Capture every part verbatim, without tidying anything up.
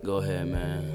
Go ahead, man.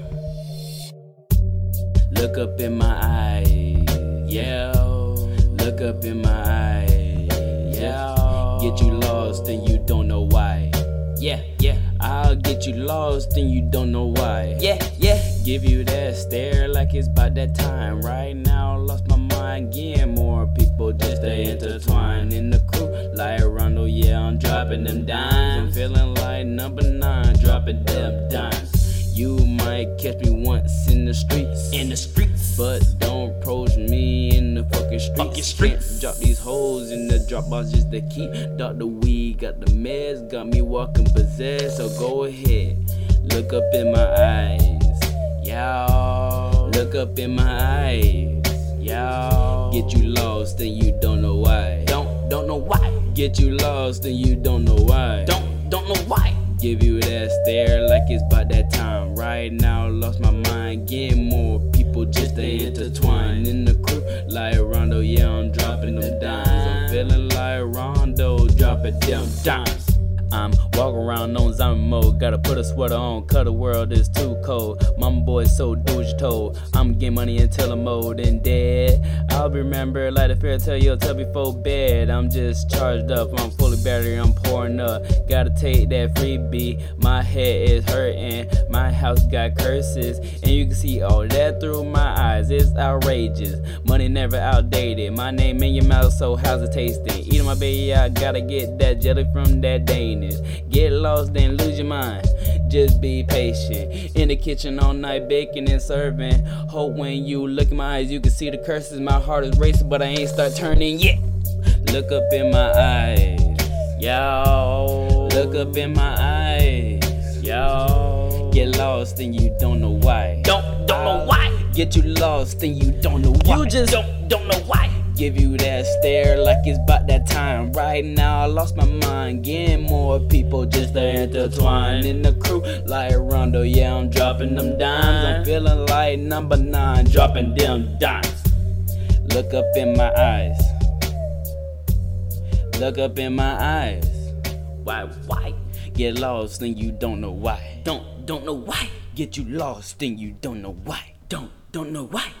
Look up in my eyes, yeah. Look up in my eyes, yeah. Get you lost and you don't know why. Yeah, yeah. I'll get you lost and you don't know why. Yeah, yeah. Give you that stare like it's about that time. Right now, lost my mind again. More people just they intertwine in the crew. Like Rondo, yeah, I'm dropping them dimes. I'm feeling like number nine, dropping them dimes. You might catch me once in the streets, in the streets, but don't approach me in the fucking streets. Fucking streets. Can't drop these hoes in the drop box just to keep. Doctor Weed got the meds, got me walking possessed. So go ahead, look up in my eyes, y'all. Look up in my eyes, y'all. Get you lost and you don't know why. Don't don't know why. Get you lost and you don't know why. Don't don't know why. Give you that stare like it's about that time. Right now, lost my mind. Getting more people just to intertwine in the crew. Like Rondo, yeah, I'm dropping them dimes. I'm feeling like Rondo, dropping them dimes. I'm walking around on zombie mode. Gotta put a sweater on, cause the world is too cold. Mama boy, so do what you told. I'ma get money until I'm old and dead. I'll be remembered like the fairy tale you'll tell before bed. I'm just charged up, I'm fully battery, I'm pouring up. Gotta take that freebie. My head is hurting, my house got curses, and you can see all that through my eyes. It's outrageous. Money never outdated. My name in your mouth, so how's it tasting? Eating my baby, I gotta get that jelly from that Dane. Get lost, then lose your mind. Just be patient. In the kitchen all night, baking and serving. Hope when you look in my eyes, you can see the curses. My heart is racing, but I ain't start turning yet. Look up in my eyes, yo. Look up in my eyes, yo. Get lost and you don't know why. Don't don't know why. Get you lost and you don't know why. You just don't don't know why. Give you that stare like it's about that time. Right now I lost my mind. Getting more people just to intertwine in the crew. Like Rondo, yeah, I'm dropping them dimes. I'm feeling like number nine, dropping them dimes. Look up in my eyes. Look up in my eyes. Why, why? Get lost and you don't know why. Don't, don't know why. Get you lost and you don't know why. Don't, don't know why.